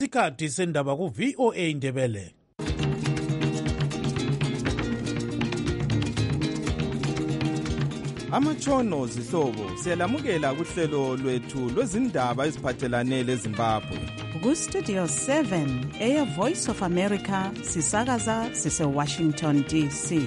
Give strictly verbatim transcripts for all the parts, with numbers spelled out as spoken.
Isikhathi sendaba ku V O A Ndebele. Amatshono zihlobo siyalamukela kuhlelo lwethu lwezindaba eziphathelane leZimbabwe. Ku Studio seven eya Voice of America sisakaza sise Washington D C.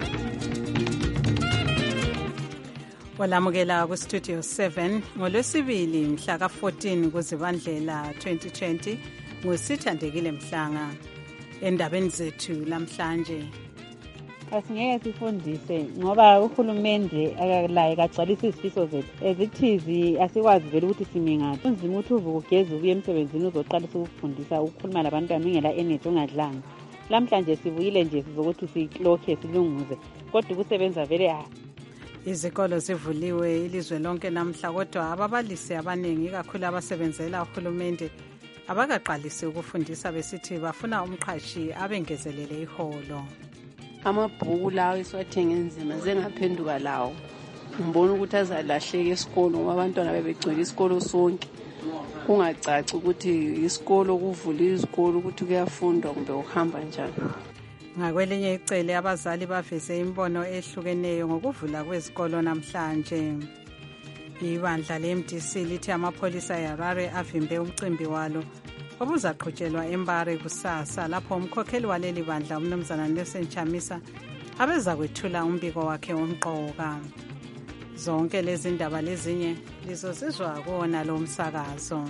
Walamukela ku Studio seven ngolwesibili mhla ka fourteen kuZibandlela twenty twenty ngusithandekile Mhlanga. Endabeni zethu namhlanje asingeke sifundise ngoba uhulumende akalaye kagcwalisa izifiso zethu ezithizi asikwazi vele ukuthi simi ngaphi. Unzima ukuthi uvuke ugeze ubuye emsebenzini uzoqalisa ukufundisa ukukhuluma labantwana ungela energy ungadlanga. Lamhlanje sibuyile nje sizokuthi siklokhe silunguze kodwa ukusebenza vele ah. Izikolo zivuliwe ilizwe lonke namhla kodwa ababalisi abaningi kakhulu abasebenzela uhulumende abakaqalisi ukufundisa besithi bafuna umqhashi abengezelele iholo. Amabhuku lawo esiwathenge enzima zengaphenduka lawo ngibona ukuthi azalahleka esikolo ngoba abantwana bebegcwele isikolo sonke kungacaci ukuthi isikolo kuvula izikolo ukuthi kuyafundwa kumbe uhamba njani. Ngakwelinye icele abazali baveze imbono ehlukeneyo ngokuvula kwezikolo namhlanje. Ibandla le-M D C lithi amapholisa eHarare avimbe umcimbi walo obuzaqhutshelwa eMbare kusasa lapho umkhokheli waleli bandla umnumzana Nelson Chamisa abeza kwethula umbiko wakhe omqoka. Zonke lezi ndaba lezinye lizozizwa kuona lo msakazo.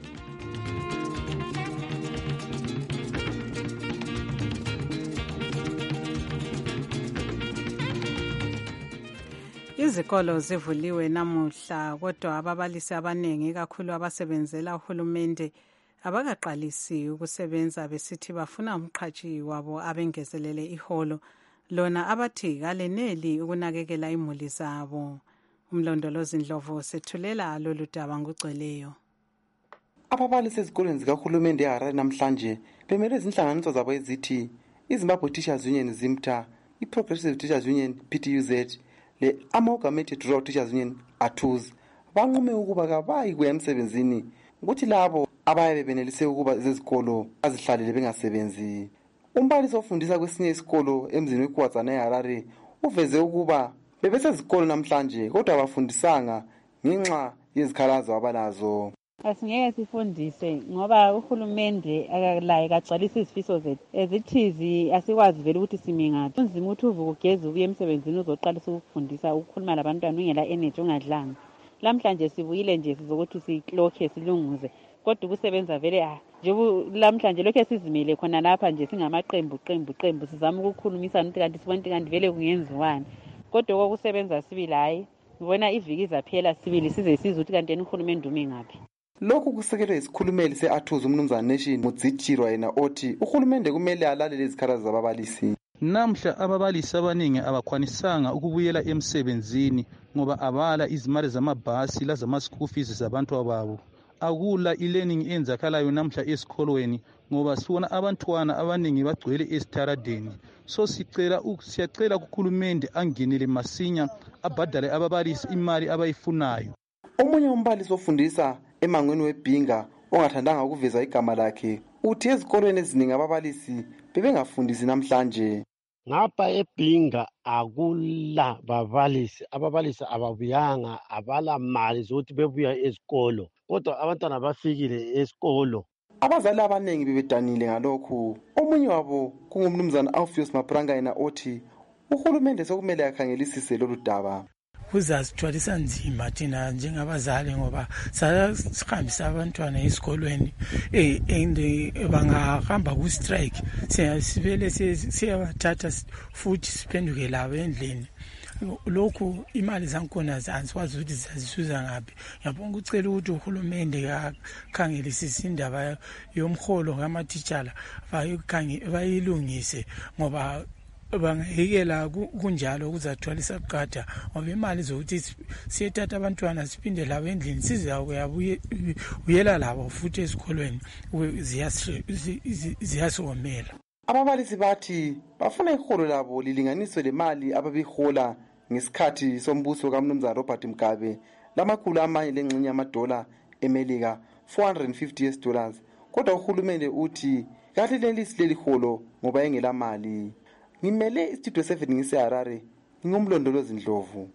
Izikolo zivuliwe namuhla kodwa ababalisi abaningi kakhulu abasebenzela uhulumende abakaqalisi ukusebenza besithi bafuna umqhashi wabo abengezelele iholo lona abathi kaleneli ukunakekela imuli zabo. Umlondolozi Ndlovu sethulela lolu daba ngugcweleyo. Ababalisi ezikoleni zikahulumende eHarare namhlanje bemele izinhlanganiso zabo ezithi iZimbabwe Teachers Union ZIMTA, iProgressive Teachers Union P T U Z le Amalgamated Rural Teachers Union A T U Z banqume ukuba kabayi kuya emsebenzini ukuthi labo abaye benelise ukuba ezikolo azihlalele bengasebenzi. Umbalisi ofundisa kwesinye isikolo emzini weKwazana eHarare uveze ukuba bebesezikolo namhlanje kodwa abafundisanga ngenxa yezikhalazo abalazo. Asingeke sifundise ngoba uhulumende akalaye kagcwalisa izifiso zethu ezithizi asikwazi vele ukuthi simi ngaphi. Unzima ukuthi uvuke ugeze ubuye emsebenzini uzoqalisa ukufundisa ukukhuluma labantwana ungela energy ungadlanga. Lamhlanje sibuyile nje sizokuthi siklokhe silunguze kodwa ukusebenza vele ah nje lamhlanje lokho sizimile khona lapha nje singamaqembu qembu qembu sizama ukukhulumisana ukuthi kanti sibona kanti vele kungenziwani kodwa kokusebenza sibili hayi ngibona iviki zaphela sibili size siza ukuthi kanti uhulumende umi ngaphi. Lokhu kusekelwe isikhulumeli se-A T U Z umnumzana Nation Mudzitshirwa yena othi uhulumende kumele alalele izikhalazo zababalisi. Namhla ababalisi abaningi abakwanisanga ukubuyela emsebenzini ngoba abala izimali zamabhasi lazama-school fees zabantu ababo. Akula e-learning enzakalayo namhla esikolweni ngoba sibona abantwana abaningi bagcwele esitaradeni. So sicela siyacela kuhulumende angenele masinya abhadale ababalisi imali abayifunayo. Omunye umbalisi ofundisa emangweni weBhinga ongathandanga ukuveza igama lakhe uthi ezikolweni eziningi ababalisi bebengafundisi namhlanje. Ngapha eBhinga akula babalisi, ababalisi ababuyanga, abala mali zokuthi bebuya ezikolo kodwa abantwana bafikile esikolo. Abazali abaningi bebedanile ngalokhu. Omunye wabo kungumnumzana Alpheus Mapranga yena othi uhulumende sokumele akhangelisise lolu daba. Kuzasithwalisa nzima thina njengabazali ngoba sihambisa abantwana esikolweni eh and bangahamba ku strike sivele siyabathatha futhi siphenduke labo endlini. Lokhu imali zankona azikwazi ukuthi zazisuza ngapi. Ngiyabonga ucela ukuthi uhulumende akhangelisise indaba yomholo ngamateacher bayilungise ngoba bangayikela kunjalo kuzathwalisa qada ngoba imali zokuthi siyethatha abantwana siphinde labo endlini sizawuyela labo futhi esikolweni ziyasomela. Ababalisi bathi bafuna iholo labo lilinganiswe lemali ababihola ngesikhathi sombuso kaMnumzana Robert Mugabe lamakhulu amanye lengxenye yamadola eMelika four hundred fifty US dollars kodwa uhulumende uthi kahlelelisi leli holo ngoba engela mali. Ngimele istudio seven ngiseHarare, ngingumlondolozi Ndlovu.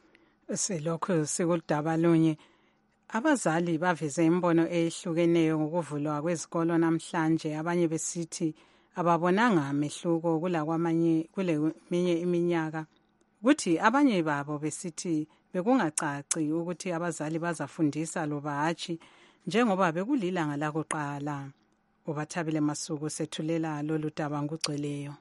Selokho sikudaba lunye. Abazali baveze imbono ehlukeneyo ngokuvulwa kwezikolo namhlanje, abanye besithi ababonanga amehluko kula kwamanye kule minye iminyaka, kuthi abanye babo besithi bekungacaci ukuthi abazali bazafundisa loba hatshi njengoba bekulilanga lakuqala. Ubathabile Masuku sethulela lolu daba ngugcweleyo.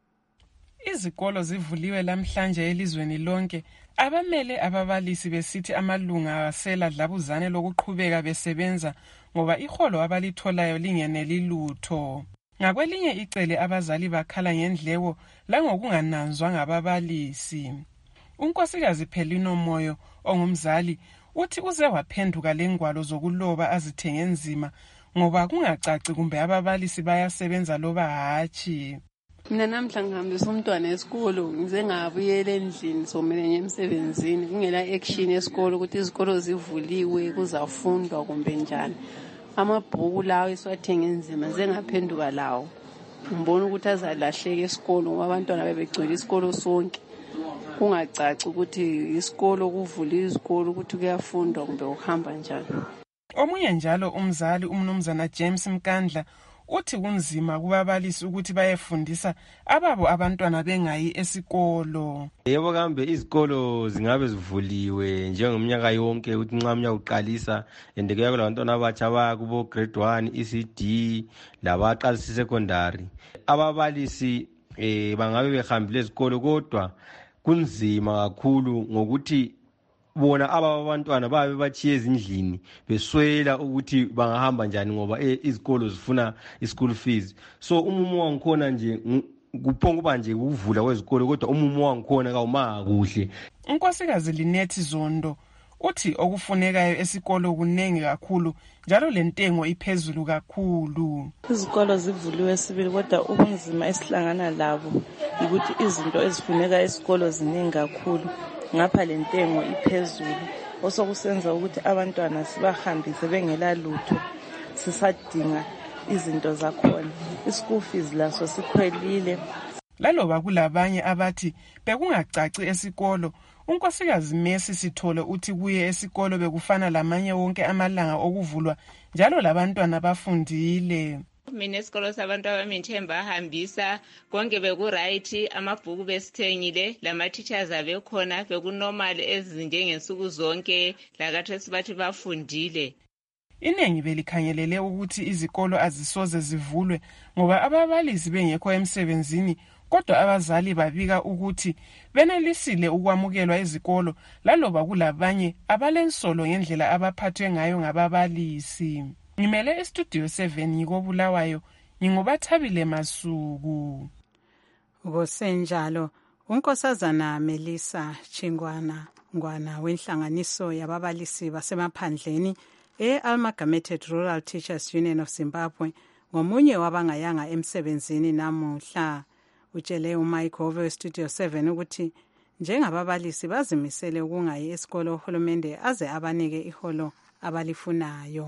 Izikolo zivuliwe lamhlanje elizweni lonke. Abamele ababalisi besithi amalunga asela dlabuzane lokuqhubeka besebenza ngoba iholo abalitholayo lingeneli lutho. Ngakwelinye icele abazali bakhala ngendleko langokungananzwa ngababalisi. Unkosikazi Phelino Moyo ongumzali uthi uze waphenduka lengwalo zokuloba azithenge nzima ngoba kungacaci kumbe ababalisi bayasebenza loba hatshi. Mina namhla ngihambisa umntwana esikolo ngize ngabuyela endlini somele emsebenzini kungela action esikolo ukuthi izikolo zivuliwe kuzafundwa kumbe njani. Amabhuku lawo esiwathenga enzima zengaphenduka lawo. Ngibona ukuthi azalahleka esikolo ngoba abantwana bebegcwele isikolo sonke. Kungacaci ukuthi isikolo kuvula izikolo ukuthi kuyafundwa kumbe ukuhamba njani. Omunye njalo umzali umnumzana James Mkandla uthi kunzima kubabalisi ukuthi bayefundisa ababo abantwana bengayi esikolo. Yebo kambe izikolo zingabe zivuliwe njengomnyaka yonke ukuthi nxa umnyaka uqalisa ende kuya kulabantwana abatsha baya kubo grade one E C D labaqalisa secondary. Ababalisi eh bangabe behambile ezikolo kodwa kunzima kakhulu ngokuthi bona aba abantwana babe bachiye ezindlini beswela ukuthi bangahamba njani ngoba izikolo zifuna ischool fees. So umumo wangikhona nje kuphonga kuba nje ukuvula kwezikolo kodwa umumo wangikhona kawuma kuhle. Unkosikazi Linethi Zondo uthi okufunekayo esikolo kunengi kakhulu njalo lentengo iphezulu kakhulu. Izikolo zivuliwe sibili kodwa ubunzima esihlangana labo ukuthi izinto ezifuneka esikolo ziningi kakhulu. Ngapha lentengo iphezulu osokusenza ukuthi abantwana sibahambise bengela lutho sisadinga izinto zakhona. Ischool fees laso sikhwelile. Laloba kulabanye abathi bekungacaci esikolo, unkosikazi Messi Sithole uthi kuye esikolo bekufana lamanye wonke amalanga okuvulwa njalo labantwana bafundile. Mina esikolo sabantu abamithemba bahambisa konke bekuright, amabhuku besithengile, lama teachers abekhona, bekunormal ezinjengensuku zonke lakathi sibathi bafundile. Inengi belikhangelele ukuthi izikolo azisoze zivulwe ngoba ababalisi bengekho emsebenzini, kodwa abazali babika ukuthi benelisile ukwamukelwa ezikolo laloba kulabanye abalensolo ngendlela abaphathwe ngayo ngababalisi. Ngimele estudio seven ngikobulawayo ngingobathabile Masuku. Ngosenjalo unkosazana Melissa Chingwana ngwana wenhlanganiso yababalisi basemaphandleni e-Amalgamated Rural Teachers Union of Zimbabwe ngomunye wabangayanga emsebenzini namuhla. Utshele uMike Hove westudio seven ukuthi njengababalisi bazimisele ukungayi esikolo uhulumende aze abanike iholo abalifunayo.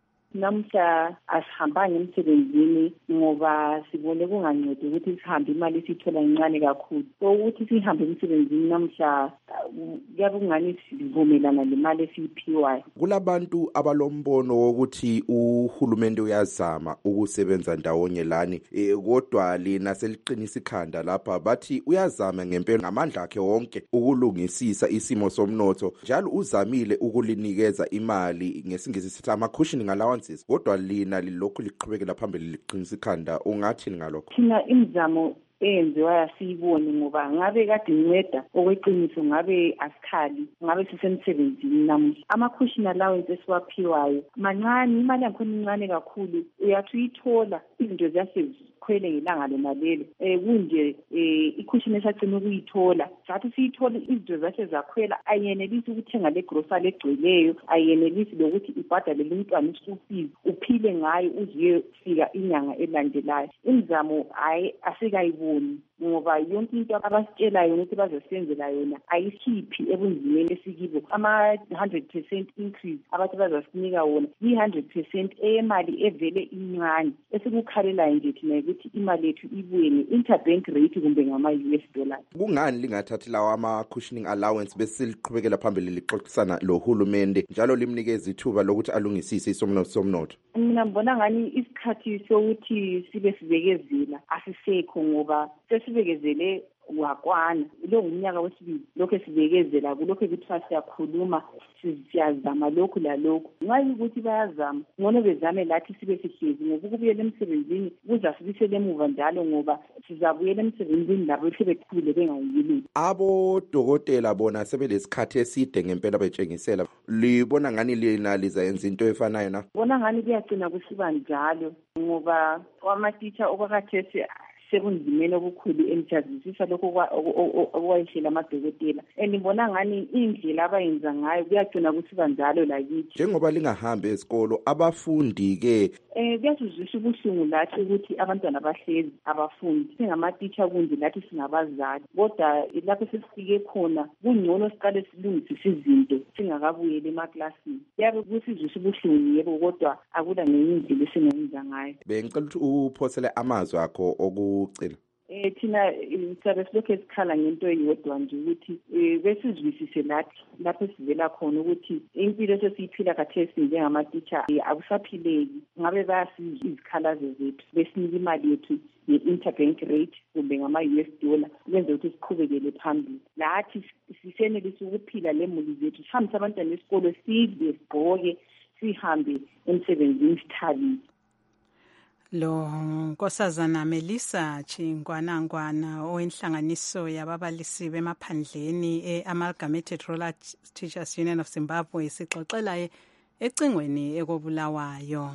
Namhla asihambanga emsebenzini ngoba sibone kungancedi ukuthi sihambe imali sithola incane kakhulu. So ukuthi sihambe emsebenzini namhla kuyabe kungani sivumelana lemali esiyiphiwayo. Kulabantu abalombono wokuthi uhulumende uyazama ukusebenza ndawonye lani e, kodwa lina seliqinisa ikhanda lapha bathi uyazama ngempela ngamandla akhe wonke ukulungisisa isimo somnotho njalo uzamile ukulinikeza imali ngesingisi sithi ama cushion ngalawa kodwa lina lilokhu liqhubekela phambili liqinisa ikhanda. Ungathini ngalokho? Thina imizamo eyenziwa yasiyibone ngoba ngabe kade inceda okweqiniso ngabe asikhali ngabe sisemsebenzini namuhla. Ama-cushion allowance esiwaphiwayo mancane, imali yakhona incane kakhulu, uyathi uyithola izinto ziyasikhwele ngelanga lona lelo. Eh kunje eh i-cushion esagcina ukuyithola sathi siyithola izinto zase zakhwela ayenelisi ukuthenga le grocery egcweleyo, ayenelisi lokuthi ibhadale umntwana ischool fees uphile ngayo uziye fika inyanga elandelayo. Imizamo hayi asikayiboni ngoba yonke into abasitshelayo ukuthi bazosenzela yona ayikhiphi ebunzimeni esikibo. Ama one hundred percent increase abathi bazasinika wona yi one hundred percent eyemali evele incane esikukhalelayo nje thina ukuthi imali yethu ibuye ne-interbank rate kumbe ngama-U S dollars. Kungani lingathathi lawa ama-cushioning allowance besiliqhubekela phambili lixoxisana lo hulumende njalo limnikeza ithuba lokuthi alungisise isomnotho somnotho? Mina mbona ngani isikhathi sokuthi sibe sibekezela asisekho ngoba sesibekezele wakwana. Lo ngumnyaka wesibili lokho esibekezela kulokho kuthiwa siyakhuluma siyazama lokhu lalokhu. Nxa ukuthi bayazama ngcono bezame lathi sibe sihlezi ngoba ukubuyela emsebenzini kuzasibisela emuva njalo ngoba sizabuyela emsebenzini labo sebekhule bengayili. Abodokotela bona sebelesikhathi eside ngempela betshengisela. Libona ngani lina lizayenza into efanayo na? Bona ngani kuyagcina kusiba njalo ngoba kwamatitsha okwakhathesi sekunzimeni obukhulu emjazisisa lokho okwayihlela amadokotela. Andibona ngani indlela abayenza ngayo kuyagcina kusiba njalo lakithi. Njengoba lingahambi esikolo abafundi ke eh kuyasizwisa ubuhlungu lathi ukuthi abantwana bahlezi abafundi. Singamatitsha kunje lathi singabazali. Kodwa lapho sesifike khona kungcono siqale silungisise izinto singakabuyeli emaklasini. Yabe kusizwisa ubuhlungu yebo kodwa akula ngenye indlela esingenza ngayo. Bengicela ukuthi uphosele amazwi akho oku ucela. Eh thina sabe silokho esikhala ngento eyodwa nje ukuthi besizwisise lathi lapho sivela khona ukuthi impilo esesiyiphila khathesi njengamatitsha akusaphileki. Ngabe bayasizwa izikhalazo zethu besinika imali yethu ye-interbank rate kumbe ngama-U S dollar ukwenza ukuthi siqhubekele phambili. Lathi sisenelisa ukuphila lemuli zethu sihambise abantwana besikolo sidle sigqoke sihambe emsebenzini sithabile. Lo Nkosazana Melissa Chingwanangwana owenhlanganiso yababalisi bemaphandleni e-Amalgamated Rural Teachers Union of Zimbabwe isixoxela ecingweni ekobulawayo.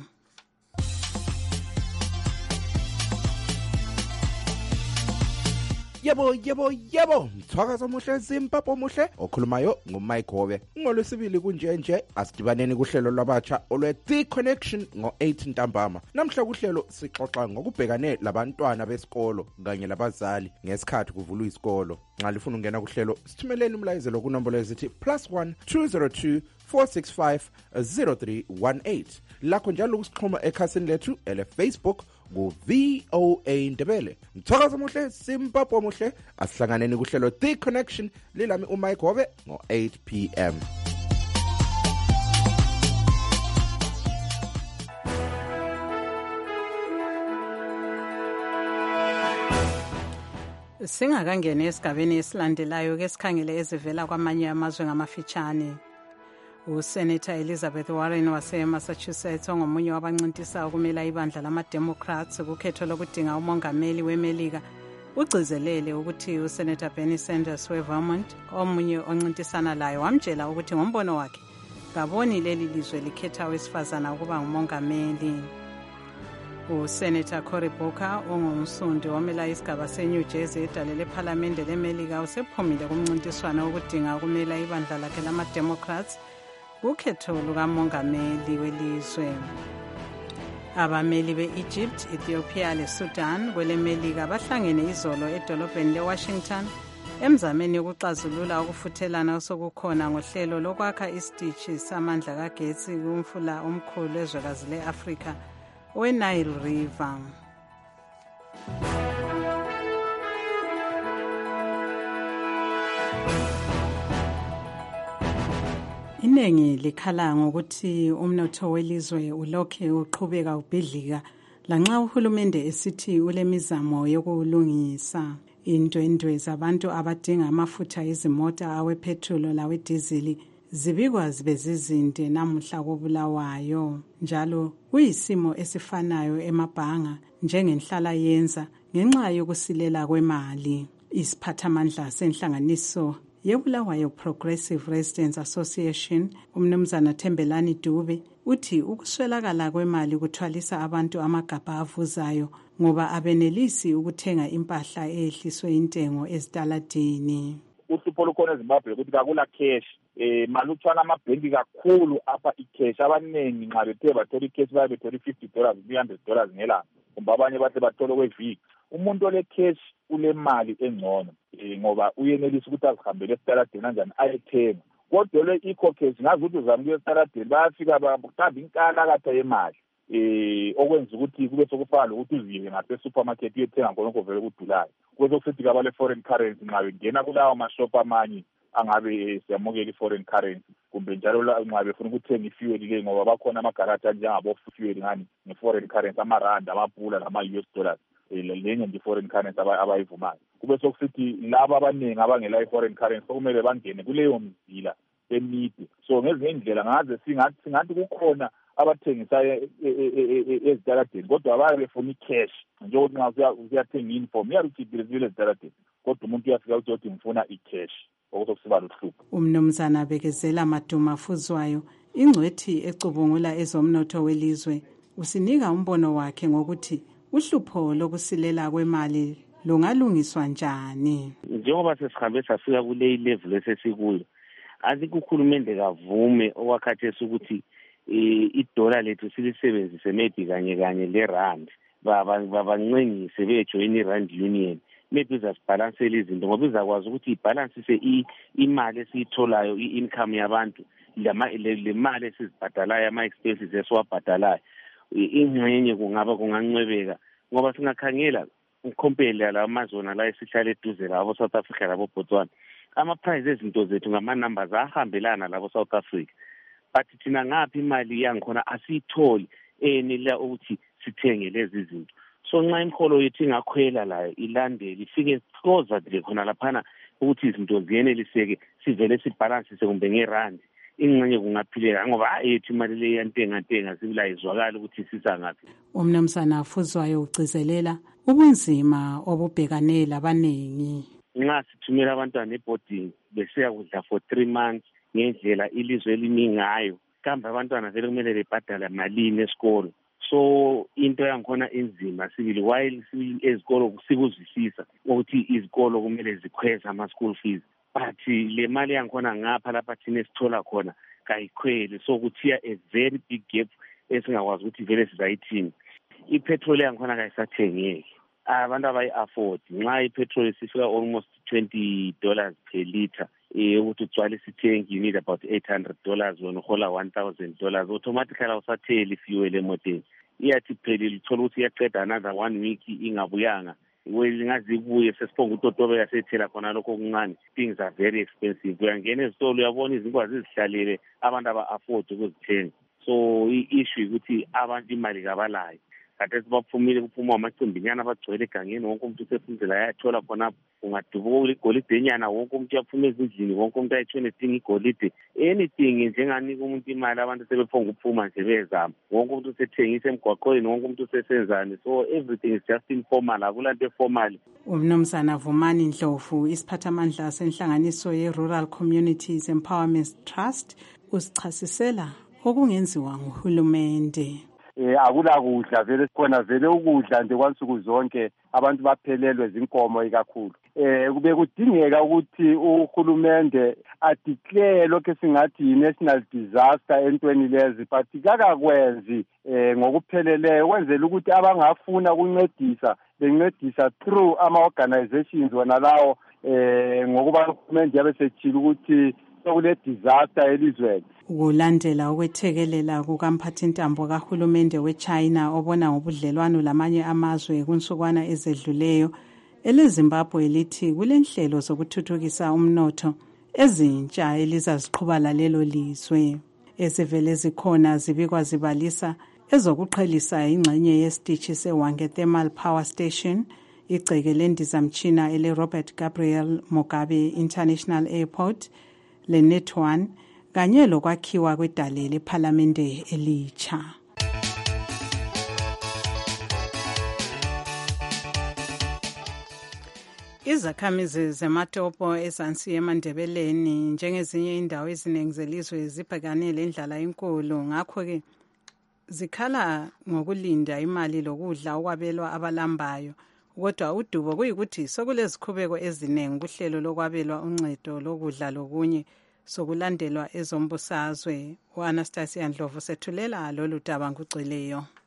Yebo yebo yebo mthwakazo muhle Zimbabwe muhle okhulumayo nguMike Hobe. Ngolwesibili kunje nje asidibaneni kuhlelo lwabatsha olwe The Connection ngo eight ntambama. Namhla kuhlelo sixoxa ngokubhekane labantwana besikolo kanye labazali ngesikhathi kuvulwa isikolo. Nxa lifuna ungena kuhlelo sithumeleni umlayezelo ku nombolo ezithi plus one two zero two four six five zero three one eight. Lakho njalo ukusixhuma ekhasini lethu ele Facebook ku V O A Ndebele. Mthakazo muhle Zimbabwe muhle asihlanganeni kuhlelo The Connection lilami uMike Hobe ngo eight p m. Singakangena esigabeni esilandelayo ke sikhangele ezivela kwamanye amazwe ngamafitshane. uSenator Elizabeth Warren wase-Massachusetts ongomunye wabancintisa ukumela ibandla lama-Democrats kukhetho lokudinga umongameli weMelika ugcizelele ukuthi uSenator Bernie Sanders weVermont omunye oncintisana layo wamtshela ukuthi ngombono wakhe kaboni leli lizwe likhetha owesifazana ukuba ngumongameli. uSenator Cory Booker ongumsundi womela isigaba seNew Jersey edale lephalamende leMelika usephumile kumncintiswano wokudinga ukumela ibandla lakhe lama-Democrats kukhetho lukamongameli welizwe. Abameli be-Egypt, Ethiopia leSudan kweleMelika bahlangene izolo edolobheni leWashington emzameni yokuxazulula ukufuthelana osokukhona ngohlelo lokwakha isitishi samandla kagetsi kumfula omkhulu ezwekazi le-Afrika we-Nile River. Iningi likhala ngokuthi umnotho welizwe ulokhe uqhubeka ubhidlika lanxa uhulumende esithi ulemizamo yokulungisa. Indwendwe zabantu abadinga amafutha ezimota awepetrol lawedizili zibikwa zibe zizinde namuhla kobulawayo. Njalo kuyisimo esifanayo emabhanga njengenhlala yenza ngenxa yokusilela kwemali. Isiphathamandla senhlanganiso yeBulawayo Progressive Residents Association umnumzana Thembelani Dube uthi ukuswelakala kwemali kuthwalisa abantu amagabha avuzayo ngoba abenelisi ukuthenga impahla ehliswe intengo ezitaladini. Uhlupho lukhona eZimbabwe ukuthi kakula cash eh maluthwana amabhenki kakhulu apha icash abaningi nxa bethe bathola icash babe bethola fifty dollars three hundred dollars ngelanga kumbe abanye bahle bathola kweviki umuntu ole cash ule mali engcono ngoba uyenelisa ukuthi azihambele esitaladeni kanjani ayethenga. Kodwa le eco-cash ngazi ukuthi uzamukela esitaladeni bayafika bathanda inkala katha yemali eh okwenza ukuthi kube sokufana lokuthi uziye ngase supermarket uyethenga ngonke vele kudulayo. Kwezo kusithi kabale foreign currency nxa bengena kulawo mashop amanye angabe siyamukela i-foreign currency kumbe njalo nxa befuna ukuthenga i-fuel le ngoba bakhona amagarata njengabo fuel ngani nge-foreign currency amaranda amapula nama-U S dollars lenye nje foreign currency abayivumayo. Kube sokusithi laba abaningi abangela i-foreign currency kumele bangene kuleyo mzila emide. So ngezinye indlela ngaze singathi singathi kukhona abathengisa ezitaladeni kodwa abaye befuna i-cash njengokuthi nxa uyathenga i-uniform iyaruchibhile ezitaladeni kodwa umuntu uyafika ukuthi ngifuna i-cash okusokusiba luhlupho. Umnumzana abekezela Maduma Fuzwayo, ingcwethi ecubungula ezomnotho welizwe, usinika umbono wakhe ngokuthi uhlupho lokusilela kwemali lungalungiswa njani. Njengoba sesihambe safika kule level esesikuyo, athi uhulumende kavume okwakhathesi ukuthi idola lethu silisebenzise maybe kanye kanye le rand babancengise bejoin i-rand union maybe uzasibhalansela izinto ngoba izakwazi ukuthi ibhalansise imali esiyitholayo i-income yabantu le mali esizibhadalayo ama-expenses esiwabhadalayo ingxenye kungaba kungancwebeka ngoba singakhangela ukhompela la amazona la esihlala eduze labo South Africa labo Botswana ama-price ezinto zethu ngama-numbers ahambelana labo South Africa but thina ngaphi imali yangikhona asiyitholi enela ukuthi sithenge lezi zinto. So nxa imholo yethu ingakhwela layo ilandele ifike closer nje khona laphana ukuthi izinto ziyeneliseke sivele sibhalansise kumbe ngerandi ingxenye kungaphileka ngoba ayethu imali le yantenga ntenga sibila izwakala ukuthi sisa ngaphi. Umnumzana Fuzwayo ugcizelela ubunzima obubhekane labanengi. Nxa sithumela abantwana eboarding besiya kudla for three months ngendlela ilizwe elimi ngayo kambe abantwana vele kumele bebhadala malini esikolo. So into yangikhona enzima sibili while ezikolo sikuzwisisa ukuthi izikolo kumele zikhweza ama school fees but le mali yangikhona ngapha lapha thina esithola khona kayikhweli so kuthiya a very big gap esingakwazi ukuthi vele sizayithini. Ipetrol yangikhona kayisathengeki abantu abayi-afford nxa ipetrol sifika almost twenty dollars per litre ukuthi ugcwale isithengi you need about eight hundred dollars wena uhola one thousand dollars automatically awusatheli fuel emoteni iyathi phelile uthola ukuthi iyaqeda another one week ingabuyanga ngaze ibuye sesiphonga utotobe yasethela khona lokho okuncane. Things are very expensive. Uyangena ezitolo uyabona izingwazi ezihlalele abantu aba-afford ukuzithenga. So i-issue ukuthi abantu imali kabalayo kade sibaphumile kuphuma amacimbinyana abagcwele egangeni wonke umuntu usefundela ayathola khonapho ungadubuka igolide enyana wonke umuntu uyaphuma ezindlini wonke umuntu ayithole edinga igolide anything njenganika umuntu imali abantu sebephonga ukuphuma nje bezama wonke umuntu usethengisa emgwaqweni wonke umuntu usesenzani so everything is just informal akulanto eformal. Umnumzana Vumani Ndlovu isiphathamandla senhlanganiso ye-Rural Communities Empowerment Trust usichasisela okungenziwa nguhulumende. Eh akula kudla vele sikhona vele ukudla nje kwansuku zonke abantu baphelelwe zinkomo ikakhulu. Eh kube kudingeka ukuthi uhulumende adeclare lokho singathi national disaster entweni lezi but kakakwenzi eh ngokupheleleyo kwenzela ukuthi abangafuna ukuncedisa bencedisa through ama organizations wona lawo eh ngokuba uhulumende yabe sechila ukuthi sokule disaster elizweni. Ukulandela ukwethekelela kukamphathintambo kahulumende weChina obona ngobudlelwano lamanye amazwe kunsukwana ezedluleyo eleZimbabwe lithi kulenhlelo zokuthuthukisa umnotho ezintsha elizaziqhuba lalelo lizwe ezivele zikhona zibikwa zibalisa ezokuqhelisa ingxenye yesitishi seWange Thermal Power Station igceke lendizamtshina ele Robert Gabriel Mugabe International Airport le Net one kanye lokwakhiwa kwedale lephalamende elitsha. Izakhamizi zematopo eZansi eMandebeleni njengezinye indawo eziningi zelizwe zibhekane lendlala enkulu ngakho ke zikhala ngokulinda imali lokudla okwabelwa abalambayo kodwa udubo kuyikuthi sokulezikhubeko eziningi kuhlelo lokwabelwa uncedo lokudla lokunye sokulandelwa ezombusazwe. U-Anastasia Ndlovu sethulela lolu daba ngugcweleyo.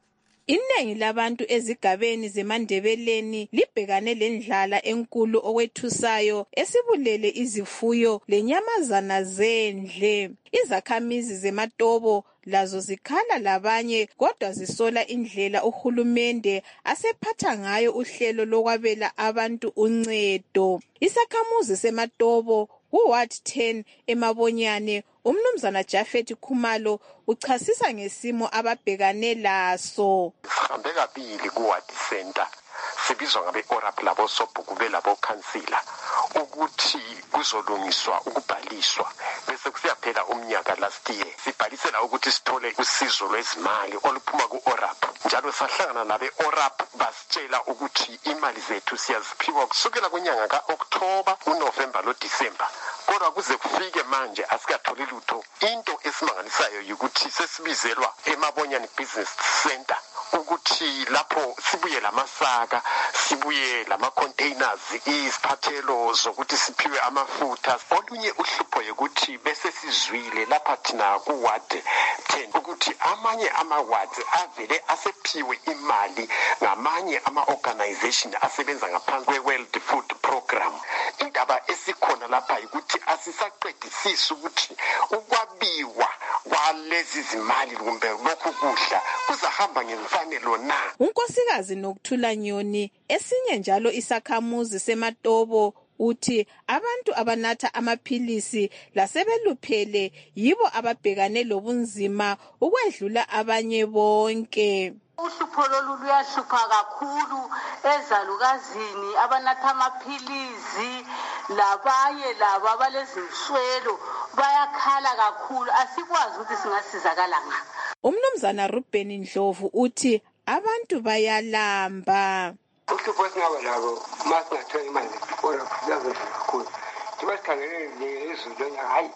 Iningi labantu ezigabeni zeMandebeleni libhekane lendlala enkulu okwethusayo esibulele izifuyo lenyamazana zendle. Izakhamizi zeMatobo lazo zikhala labanye kodwa zisola indlela uhulumende asephatha ngayo uhlelo lokwabela abantu uncedo. Isakhamuzi seMatobo kuWard ten eMabonyane, umnumzana Jafet Khumalo uchasisa ngesimo ababhekane laso. Sihambe kabili kuWard Center, sibizwa ngabe orap labo sobhuku belabo councilor ukuthi kuzolungiswa ukubhaliswa, bese kusiyaphela umnyaka last year sibhalisela ukuthi sithole usizo lwezimali oluphuma ku-orap, njalo sahlangana nabe orap basitshela ukuthi imali zethu siyaziphiwa kusukela kwinyanga ka-October, uNovember loDisemba, kodwa kuze kufike manje asikatholi lutho. Into esimangalisayo ukuthi sesibizelwa eMabonyane Business Center ukuthi lapho sibuye lamasaka, sibuye lama-containers, iziphathelo zokuthi siphiwe amafutha. Olunye uhlupho yokuthi bese sizwile lapha thina kuWard ten ukuthi amanye ama-wards avele asephiwe imali ngamanye ama-organization asebenza ngaphansi kwe-World Food Program. Indaba esikhona lapha ukuthi asisaqedisisi ukuthi ukwabiwa kwalezi zimali kumbe lokhu kudla kuzahamba ngemfanelo na. Unkosikazi Nokuthula Nyoni, esinye njalo isakhamuzi seMatobo, uthi abantu abanatha amaphilisi lasebeluphele yibo ababhekane lobunzima ukwedlula abanye bonke. Uhlupho lolu luyahlupha kakhulu ezalukazini abanatha amaphilisi, labanye laba abalezinswelo bayakhala kakhulu, asikwazi ukuthi singasizakala nga. Umnumzana Ruben Ndlovu uthi abantu bayalamba. Uhlupho esingaba labo masingathola imali ora kuyazo kakhulu. Thiba sikhangele lezulu hayi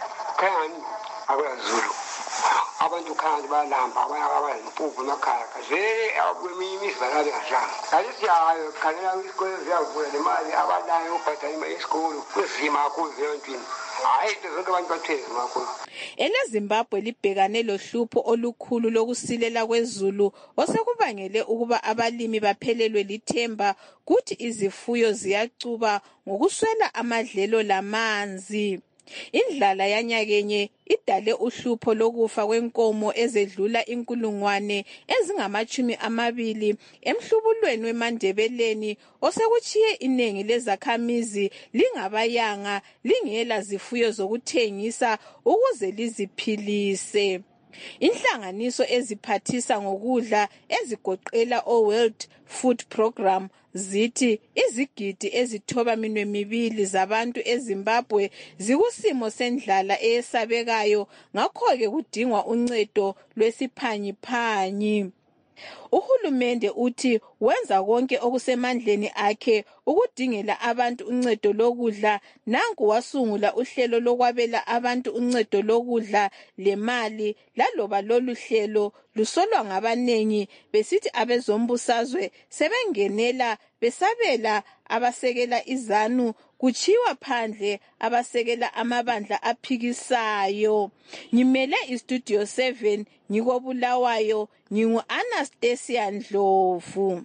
khani akwazulu. Abantu khandi balamba abayakabala impuphu emakhaya kaze akweminye imizibakala ngashanga. Kalithi hayo khalela isikole ziyavula nemali abanayo ubhadala isikole kuzima kakhulu leyo hayi zonke abantu bathezi makhulu. EleZimbabwe libhekane lohlupho olukhulu lokusilela kwezulu osekubangele ukuba abalimi baphelelwe lithemba kuthi izifuyo ziyacuba ngokuswela amadlelo lamanzi. Indlala yanyakenye idale uhlupho lokufa kwenkomo ezedlula inkulungwane ezingamachumi amabili emhlubulweni weMandebeleni osekuchiye inengi lezakhamizi lingabayanga lingela zifuyo zokuthengisa ukuze liziphilise. Inhlanganiso eziphathisa ngokudla ezigoqela o-World Food Program zithi izigidi ezithoba minwe mibili zabantu eZimbabwe zikusimo sendlala eyesabekayo, ngakho-ke kudingwa uncedo lwesiphanyiphanyi. Uhulumende uthi wenza konke okusemandleni akhe ukudingela abantu uncedo lokudla. Nanku wasungula uhlelo lokwabela abantu uncedo lokudla lemali, laloba lolu hlelo lusolwa ngabanengi besithi abezombusazwe sebengenela besabela abasekela izanu, kuchiwa phandle abasekela amabandla aphikisayo. Ngimele iStudio seven ngikobulawayo, ngingu Anastasia Ndlovu.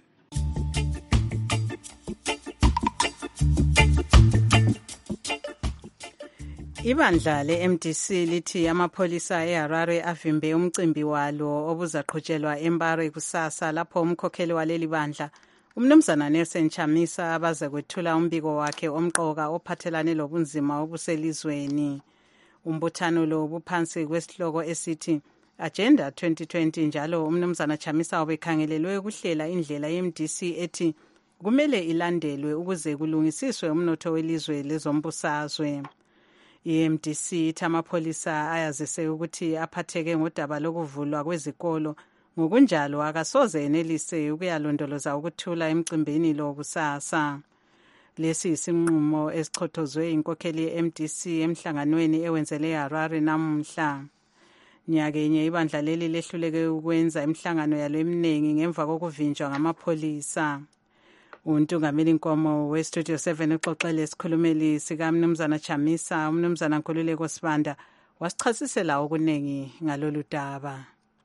Ibandla le-M D C lithi amapholisa eHarare avimbe umcimbi walo obuzaqhutshelwa eMbare kusasa, lapho umkhokheli waleli bandla umnumzana Nelson Chamisa abaze kwethula umbiko wakhe omqoka ophathelane lobunzima obuselizweni. Umbuthano lo buphansi kwesihloko esithi Agenda twenty twenty, njalo umnumzana Chamisa ubekhangelelwe ukuhlela indlela ye-M D C ethi kumele ilandelwe ukuze kulungisiswe umnotho welizwe lezombusazwe. I-M D C ithi amapholisa ayazise ukuthi aphatheke ngodaba lokuvulwa kwezikolo, ngokunjalo akasoze enelise ukuyalondoloza ukuthula emcimbini lo kusasa. Lesi isinqumo esichothozwe inkokheli ye-M D C emhlanganweni ewenzele eHarare namuhla. Nyakenye ibandla leli lehluleke ukwenza imihlangano yalo eminingi ngemva kokuvinjwa ngamapholisa. Untungameli Nkomo weStudio seven uxoxele isikhulumeli sikamnumzana Chamisa, umnumzana Nkululeko Sibanda wasichasisela okuningi ngalolu daba.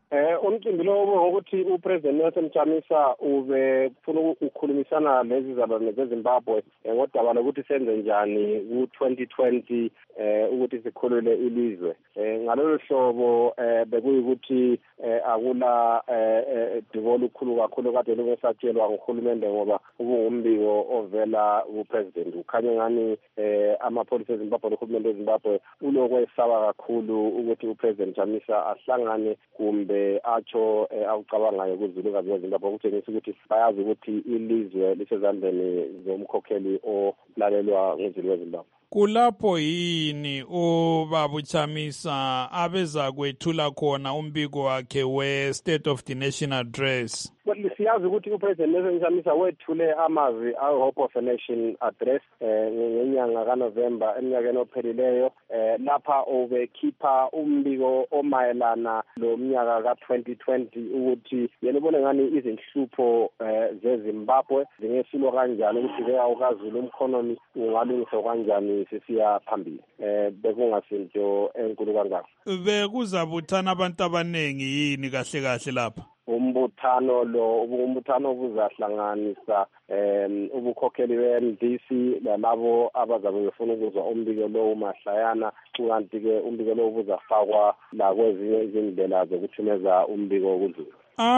Eh umcimbi lo ngokuthi uPresident Nelson Chamisa ube ufuna ukukhulumisana lezi zabane zeZimbabwe ngodaba lokuthi senze njani ku twenty twenty eh ukuthi sikhulule ilizwe. Eh ngalolu hlobo eh bekuyikuthi akula eh divolo ukukhulu kakhulu kade lungesatshelwa nguhulumende ngoba ubungumbiko ovela kuPresident. Ukhanye ngani eh amapholisa eZimbabwe nohulumende weZimbabwe ulokwesaba kakhulu ukuthi uPresident Chamisa ahlangane kumbe atsho awucabangayo kuzulukazi weZimbabwe ukutshengisa ukuthi bayazi ukuthi ilizwe lisezandleni zomkhokheli olalelwa nguzulu weZimbabwe. Kulapho yini ubaba Chamisa abeza kwethula khona umbiko wakhe we-State of the Nation Address? Well, siyazi ukuthi uPresident Nelson Chamisa wethule amazwi a-Hope of a Nation Address ngenyanga kaNovemba eminyakeni ophelileyo lapha obekhipha umbiko omayelana lo mnyaka ka twenty twenty ukuthi yena ubone ngani izinhlupho zeZimbabwe zingesulwa kanjani ukuthi kuyawukazula umkhonomi ungalungiswa kanjani sisiya phambili. Eh bekungasinto enkulu kangako. Bekuzabuthana abantu abanengi yini kahle kahle lapha? Umbuthano lo umbuthano obuzahlanganisa em ubukhokheli be-M D C lalabo abazabe befuna ukuzwa umbiko lo umahlayana kanti ke umbiko lo ubuzafakwa la kwezinye izindlela zokuthumeza umbiko kudlula.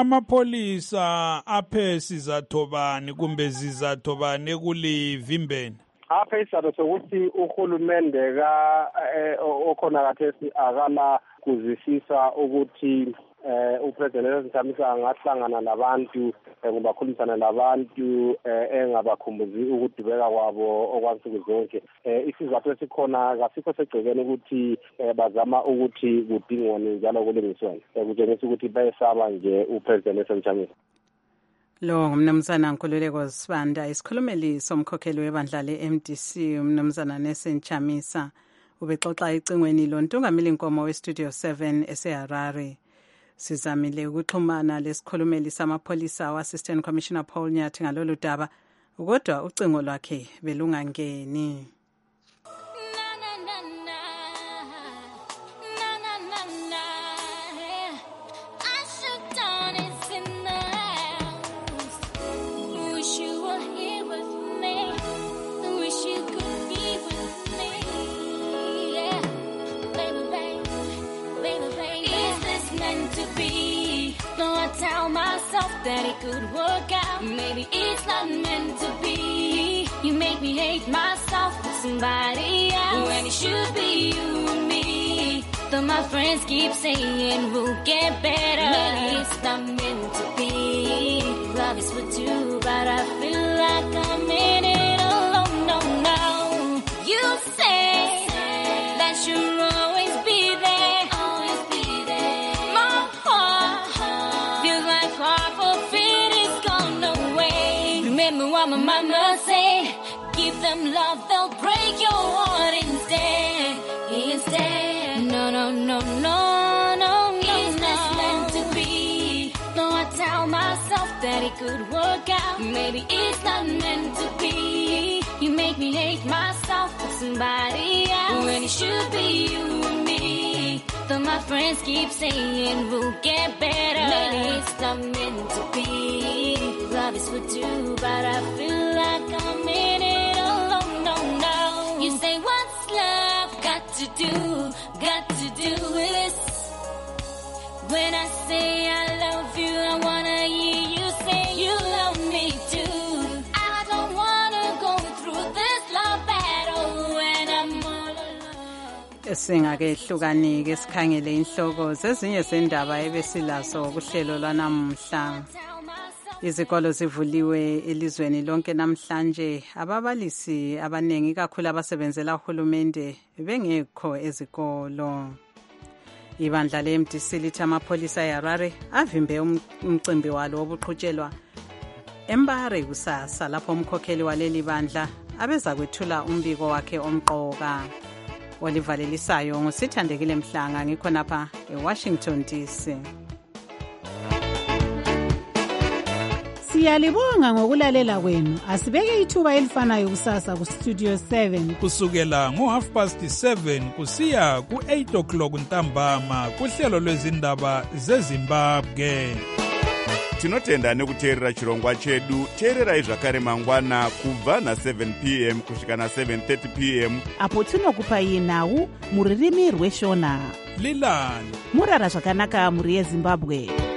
Amapholisa aphe sizathobani kumbe zizathobani kulivimbeni? Apha isizathu sokuthi uhulumende ka okhona kathesi akala kuzwisisa ukuthi eh uPresident Nelson Chamisa angahlangana nabantu ngobakhulumisana nabantu engabakhumbuzi ukudibeka kwabo okwansuku zonke. Eh isizathu esikhona kasikho segcekeni ukuthi bazama ukuthi kudingwane njalo kulingiswane. Kutshengisa ukuthi bayesaba nje uPresident Nelson Chamisa. Lo ngumnumzana Nkululeko Sibanda isikhulumeli somkhokheli webandla le-M D C umnumzana Nelson Chamisa ubexoxa icingweni lontungameli inkomo we-Studio seven eseHarare. Sizamile ukuxhumana lesikhulumeli samapholisa wa-Assistant Commissioner Paul Nyathi ngalolu daba kodwa ucingo lwakhe belungangeni. That it could work out. Maybe it's not meant to be. You make me hate myself with somebody else when it should be you and me. Though my friends keep saying we'll get better, maybe it's not meant to be. Love is for two, but I feel like I'm in it alone. No, no. You say that you'll always be there. Always be there. My heart feels like heart for feet is gone away. Remember what my mama said, give them love, they'll break your heart instead. Instead, no, no, no, no, no, no, it's not meant to be. Though I tell myself that it could work out, maybe it's not meant to be. You make me hate myself with somebody else when it should be you and me. Though my friends keep saying we'll get better, maybe it's not meant to be. Love is for two, but I feel like I'm in it alone. No, no. You say what's love got to do, got to do with this? When I say I love you, I wanna hear you say you love me too. I don't wanna go through this love battle when I'm all alone. Singake hlukanike sikhangele inhloko zezinye zendaba ebesilazo kuhlelo lwanamhla. Izikolo zivuliwe elizweni lonke namhlanje. Ababalisi abanengi kakhulu abasebenzela uhulumende bengekho ezikolo. Ibandla le-M D C lithi amapholisa eHarare avimbe umcimbi walo wobuqhutshelwa eMbare kusasa lapho umkhokheli waleli bandla abeza kwethula umbiko wakhe omqoka. Olivalelisayo ngusithandekile Mhlanga ngikho napha eWashington D C. Siyalibonga ngokulalela kwenu. Asibeke ithuba elifanayo kusasa ku Studio seven. Kusukela ngo half past seven kusiya ku eight o'clock ntambama kuhlelo lwezindaba zeZimbabwe. Tinotenda nekuteerera chirongwa chedu. Teererai zvakare mangwana kubva na seven p m kusvika na seven thirty p m apo tinokupai nhau muririmi rweshona. Lilani murara zvakanaka muri yeZimbabwe.